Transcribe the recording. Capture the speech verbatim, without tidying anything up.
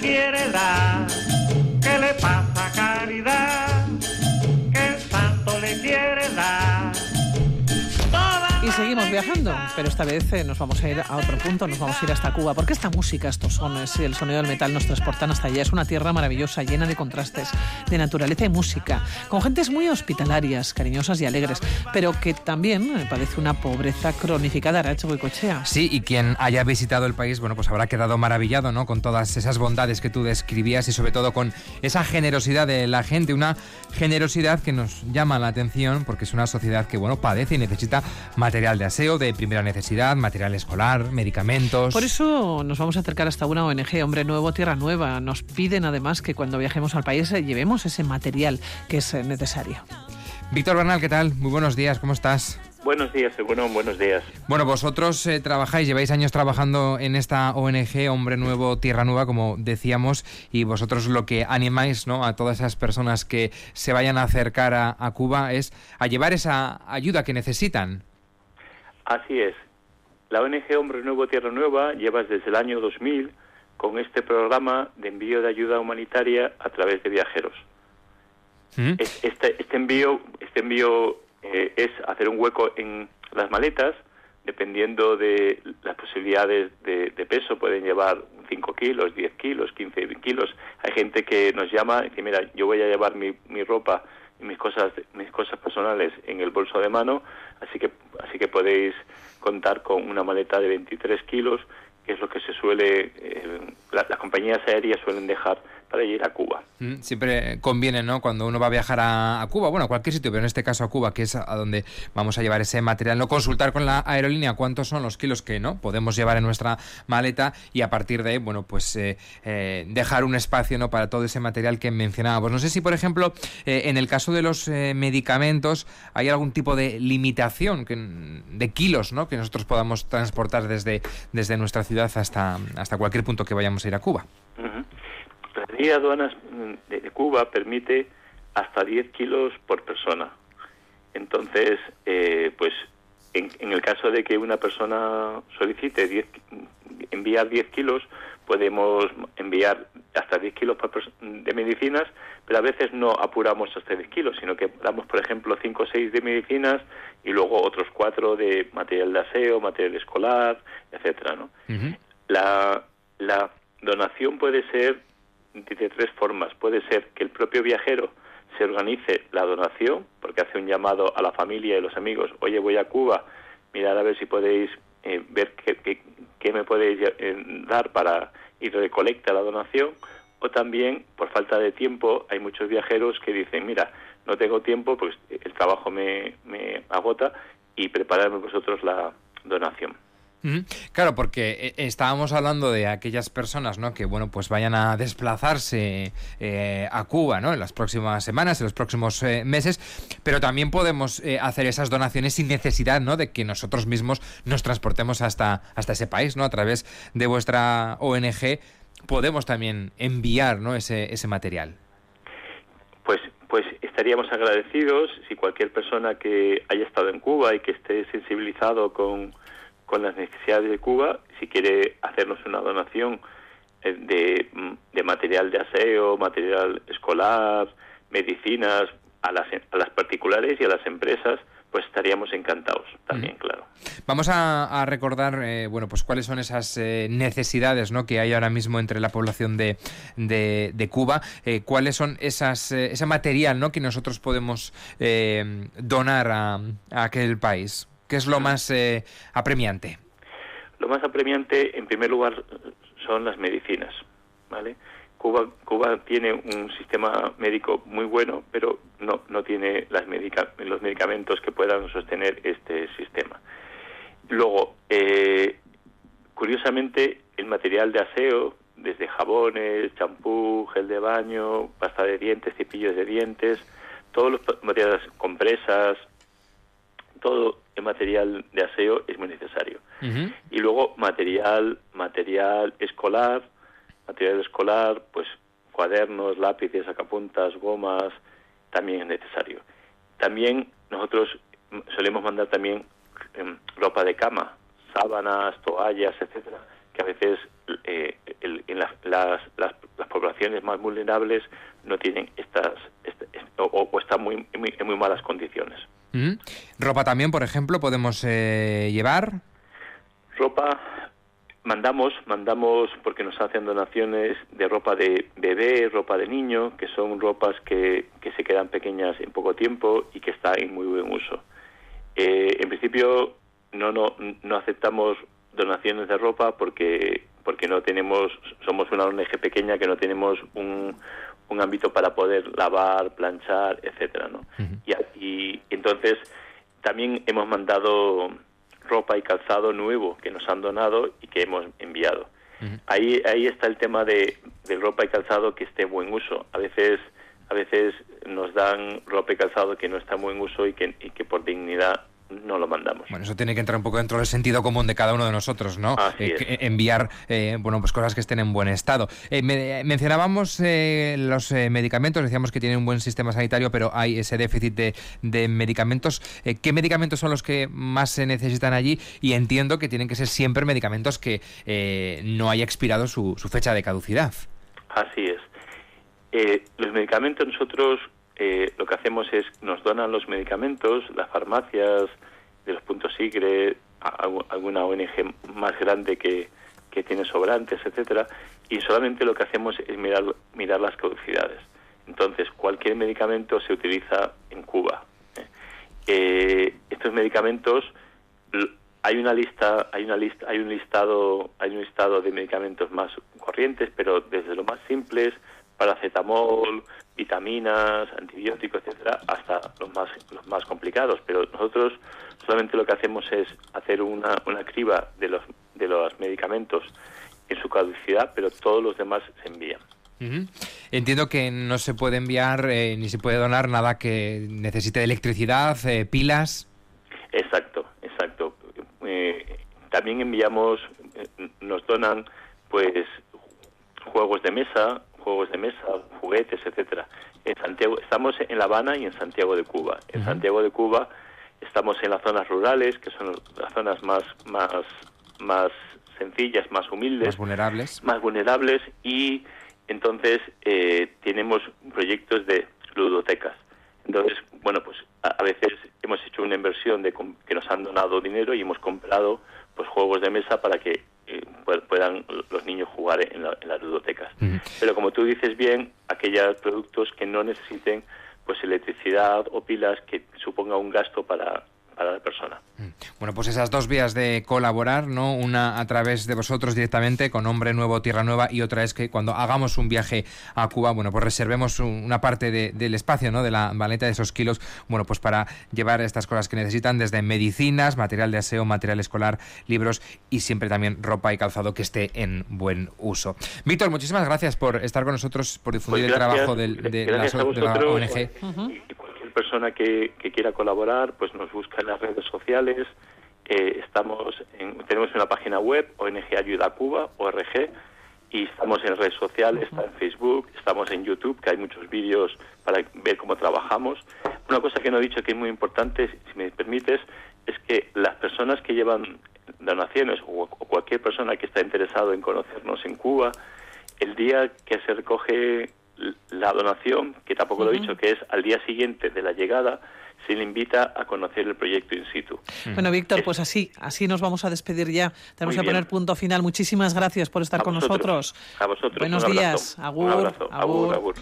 quiere dar. ¿Qué le pasa a Caridad? Que el santo le quiere dar. Y seguimos viajando, pero esta vez eh, nos vamos a ir a otro punto, nos vamos a ir hasta Cuba, porque esta música, estos sones y el sonido del metal nos transportan hasta allá. Es una tierra maravillosa, llena de contrastes, de naturaleza y música, con gentes muy hospitalarias, cariñosas y alegres, pero que también eh, padece una pobreza cronificada. Arache Goicoechea. Sí, y quien haya visitado el país, bueno, pues habrá quedado maravillado, ¿no?, con todas esas bondades que tú describías y sobre todo con esa generosidad de la gente, una generosidad que nos llama la atención porque es una sociedad que, bueno, padece y necesita material de aseo de primera necesidad, material escolar, medicamentos. Por eso nos vamos a acercar hasta una O N G, Hombre Nuevo, Tierra Nueva. Nos piden además que cuando viajemos al país eh, llevemos ese material que es eh, necesario. Víctor Bernal, ¿qué tal? Muy buenos días, ¿cómo estás? Buenos días, bueno, buenos días. Bueno, vosotros eh, trabajáis, lleváis años trabajando en esta O N G, Hombre Nuevo, Tierra Nueva, como decíamos, y vosotros lo que animáis, ¿no?, a todas esas personas que se vayan a acercar a, a Cuba es a llevar esa ayuda que necesitan. Así es. La O N G Hombre Nuevo, Tierra Nueva lleva desde el año dos mil con este programa de envío de ayuda humanitaria a través de viajeros. ¿Mm? Este, este envío, este envío eh, es hacer un hueco en las maletas, dependiendo de las posibilidades de, de peso. Pueden llevar cinco kilos, diez kilos, quince kilos. Hay gente que nos llama y dice, mira, yo voy a llevar mi, mi ropa y mis cosas, mis cosas personales en el bolso de mano, así que, así que podéis contar con una maleta de veintitrés kilos, que es lo que se suele, eh, la, las compañías aéreas suelen dejar para ir a Cuba. Mm, siempre conviene, ¿no?, cuando uno va a viajar a, a Cuba, bueno, a cualquier sitio, pero en este caso a Cuba, que es a donde vamos a llevar ese material, no consultar con la aerolínea cuántos son los kilos que no podemos llevar en nuestra maleta y a partir de ahí, bueno, pues eh, eh, dejar un espacio, ¿no?, para todo ese material que mencionábamos. No sé si, por ejemplo, eh, en el caso de los eh, medicamentos hay algún tipo de limitación que, de kilos, ¿no?, que nosotros podamos transportar desde, desde nuestra ciudad hasta, hasta cualquier punto que vayamos a ir a Cuba. Uh-huh. La ley de aduanas de, de Cuba permite hasta diez kilos por persona. Entonces, eh, pues en, en el caso de que una persona solicite diez, enviar diez kilos, podemos enviar hasta diez kilos por de medicinas, pero a veces no apuramos hasta diez kilos, sino que damos, por ejemplo, cinco o seis de medicinas y luego otros cuatro de material de aseo, material escolar, etcétera, ¿no? Uh-huh. La, la donación puede ser de tres formas. Puede ser que el propio viajero se organice la donación, porque hace un llamado a la familia y los amigos, oye, voy a Cuba, mirad a ver si podéis eh, ver qué, qué, qué me podéis eh, dar para ir recolecta la donación, o también, por falta de tiempo, hay muchos viajeros que dicen, mira, no tengo tiempo, pues el trabajo me, me agota, y prepararme vosotros la donación. Claro, porque estábamos hablando de aquellas personas, ¿no?, que, bueno, pues vayan a desplazarse eh, a Cuba, ¿no?, en las próximas semanas, en los próximos eh, meses, pero también podemos eh, hacer esas donaciones sin necesidad, ¿no?, de que nosotros mismos nos transportemos hasta, hasta ese país, ¿no?, a través de vuestra O N G podemos también enviar, ¿no?, ese, ese material. Pues, pues estaríamos agradecidos si cualquier persona que haya estado en Cuba y que esté sensibilizado con con las necesidades de Cuba, si quiere hacernos una donación de, de material de aseo, material escolar, medicinas, a las, a las particulares y a las empresas, pues estaríamos encantados también, claro. Vamos a, a recordar, eh, bueno, pues cuáles son esas eh, necesidades, ¿no?, que hay ahora mismo entre la población de, de, de Cuba, eh, cuáles son esas eh, ese material, ¿no?, que nosotros podemos eh, donar a, a aquel país. ¿Qué es lo más eh, apremiante? Lo más apremiante, en primer lugar, son las medicinas, ¿vale? Cuba, Cuba tiene un sistema médico muy bueno, pero no, no tiene las medica- los medicamentos que puedan sostener este sistema. Luego, eh, curiosamente, el material de aseo, desde jabones, champú, gel de baño, pasta de dientes, cepillos de dientes, todos los materiales, compresas, todo el material de aseo es muy necesario. Uh-huh. Y luego material, material escolar, material escolar, pues cuadernos, lápices, sacapuntas, gomas, también es necesario. También nosotros solemos mandar también eh, ropa de cama, sábanas, toallas, etcétera, que a veces eh, el, en la, las, las, poblaciones más vulnerables no tienen estas, este, o, o están muy, muy, en muy malas condiciones. ¿Mm? ¿Ropa también, por ejemplo, podemos eh, llevar? Ropa, mandamos, mandamos porque nos hacen donaciones de ropa de bebé, ropa de niño, que son ropas que, que se quedan pequeñas en poco tiempo y que están en muy buen uso. Eh, en principio no, no, no aceptamos donaciones de ropa porque, porque no tenemos, somos una O N G pequeña que no tenemos un, un ámbito para poder lavar, planchar, etcétera, ¿no? Uh-huh. y, y entonces también hemos mandado ropa y calzado nuevo que nos han donado y que hemos enviado. Uh-huh. Ahí ahí está el tema de, de ropa y calzado que esté en buen uso. A veces a veces nos dan ropa y calzado que no está en buen uso y que, y que por dignidad no lo mandamos. Bueno, eso tiene que entrar un poco dentro del sentido común de cada uno de nosotros, ¿no? Eh, que, enviar, eh, bueno, pues cosas que estén en buen estado. Eh, me, mencionábamos eh, los eh, medicamentos, decíamos que tienen un buen sistema sanitario, pero hay ese déficit de, de medicamentos. Eh, ¿Qué medicamentos son los que más se necesitan allí? Y entiendo que tienen que ser siempre medicamentos que eh, no haya expirado su, su fecha de caducidad. Así es. Eh, los medicamentos nosotros... Eh, lo que hacemos es, nos donan los medicamentos, las farmacias de los puntos SIGRE, alguna O N G más grande que, que tiene sobrantes, etcétera, y solamente lo que hacemos es mirar, mirar las caducidades. Entonces, cualquier medicamento se utiliza en Cuba. Eh, eh, estos medicamentos, hay una lista, hay una lista, hay un listado, hay un listado de medicamentos más corrientes, pero desde lo más simples, paracetamol, vitaminas, antibióticos, etcétera, hasta los más los más complicados. Pero nosotros solamente lo que hacemos es hacer una, una criba de los de los medicamentos en su caducidad, pero todos los demás se envían. Uh-huh. Entiendo que no se puede enviar eh, ni se puede donar nada que necesite electricidad, eh, pilas. Exacto, exacto. Eh, también enviamos, eh, nos donan, pues, juegos de mesa, juegos de mesa, juguetes, etcétera. En Santiago, estamos en La Habana y en Santiago de Cuba. En uh-huh. Santiago de Cuba estamos en las zonas rurales, que son las zonas más más más sencillas, más humildes, más vulnerables, más vulnerables y entonces eh, tenemos proyectos de ludotecas. Entonces, bueno, pues a, a veces hemos hecho una inversión de que nos han donado dinero y hemos comprado pues juegos de mesa para que eh, puedan los niños jugar en, la, en las ludotecas. Uh-huh. Pero como tú dices bien, aquellos productos que no necesiten pues electricidad o pilas que suponga un gasto para para la persona. Bueno, pues esas dos vías de colaborar, ¿no? Una a través de vosotros directamente con Hombre Nuevo, Tierra Nueva, y otra es que cuando hagamos un viaje a Cuba, bueno, pues reservemos una parte de, del espacio, ¿no? De la maleta, de esos kilos, bueno, pues para llevar estas cosas que necesitan, desde medicinas, material de aseo, material escolar, libros y siempre también ropa y calzado que esté en buen uso. Víctor, muchísimas gracias por estar con nosotros, por difundir pues gracias, el trabajo del, de, la, de la O N G. Uh-huh. Persona que, que quiera colaborar, pues nos busca en las redes sociales. Eh, estamos en, tenemos una página web, O N G Ayuda a Cuba, O R G, y estamos en redes sociales, está en Facebook, estamos en YouTube, que hay muchos vídeos para ver cómo trabajamos. Una cosa que no he dicho que es muy importante, si me permites, es que las personas que llevan donaciones o, o cualquier persona que está interesado en conocernos en Cuba, el día que se recoge la donación, que tampoco uh-huh. lo he dicho, que es al día siguiente de la llegada, se le invita a conocer el proyecto in situ. Bueno, Víctor, es... pues así así nos vamos a despedir ya. Tenemos que poner punto final. Muchísimas gracias por estar a con vosotros, nosotros. A vosotros. Buenos días. Agur. Un abrazo. Agur, agur. agur.